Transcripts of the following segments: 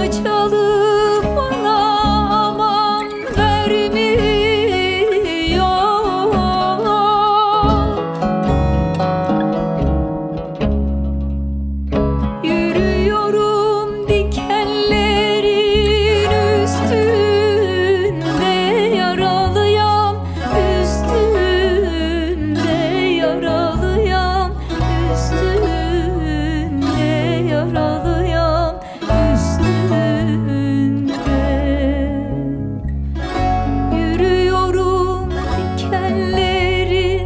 çalıp bana aman vermiyor. Yürüyorum dikenlerin üstünde, yaralıyam üstünde, yaralıyam üstünde, yaralıyam üstünde. Yürüyorum dikenlerin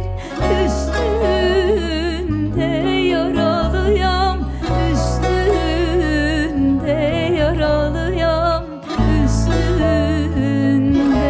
üstünde, yaralıyam üstünde, yaralıyam üstünde.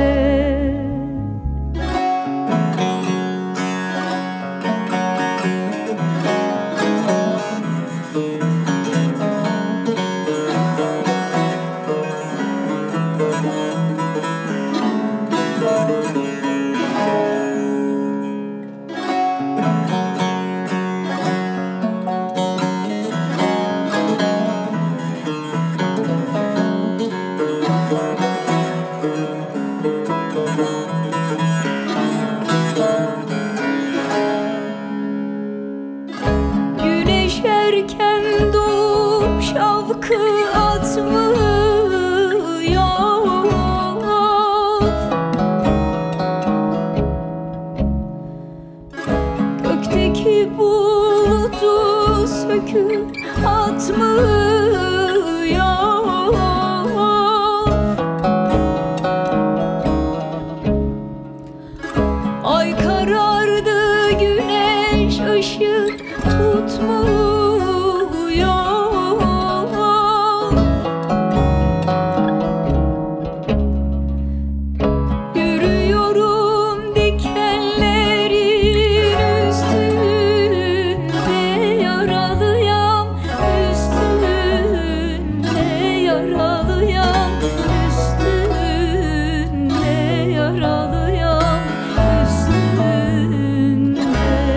Güneş erken doğup şavkı atmıyor. Gökteki bulutu söküp atmıyor. Ay karardı, güneş ışık tutmuyor. Yürüyorum dikenlerin üstünde, yaralıyam üstünde, yaralıyam üstünde, yaralıyam üstünde.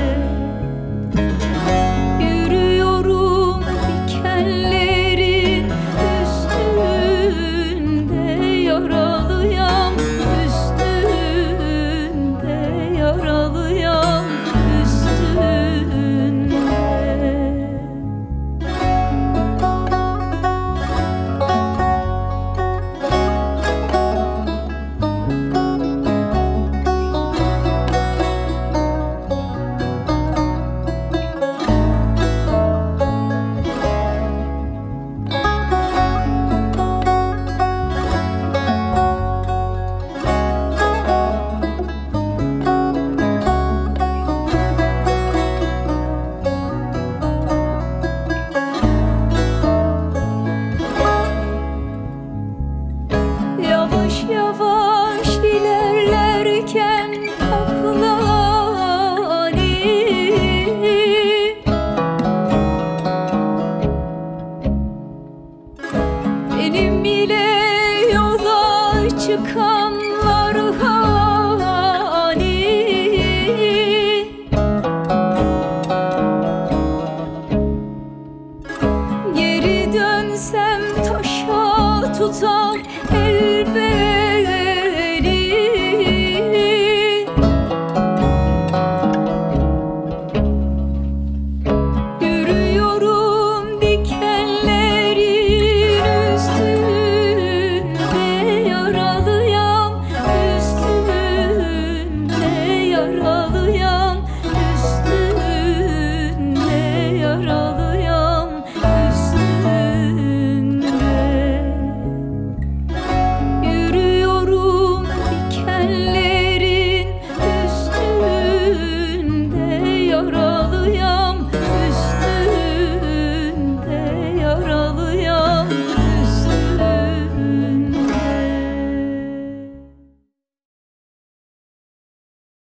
Yürüyorum dikenlerin üstünde, yaralıyam üstünde, yaralıyam üstünde. Yavaş yavaş ilerlerken kaplanı, benim ile yola çıkanlar hani. Geri dönsem taşa tutar